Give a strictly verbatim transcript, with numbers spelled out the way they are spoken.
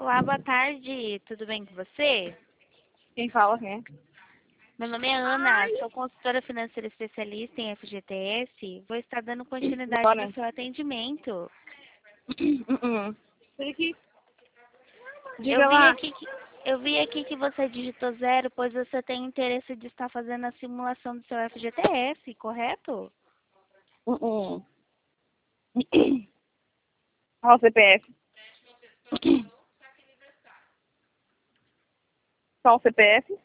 Olá, boa tarde. Tudo bem com você? Quem fala quem é? Meu nome é Ana, sou consultora financeira especialista em F G T S. Vou estar dando continuidade Bora. do seu atendimento. Uh-uh. Aqui. Eu Diga vi, lá. aqui que, eu vi aqui que você digitou zero, pois você tem interesse de estar fazendo a simulação do seu F G T S, correto? Uh-uh. Qual o C P F? Qual o C P F?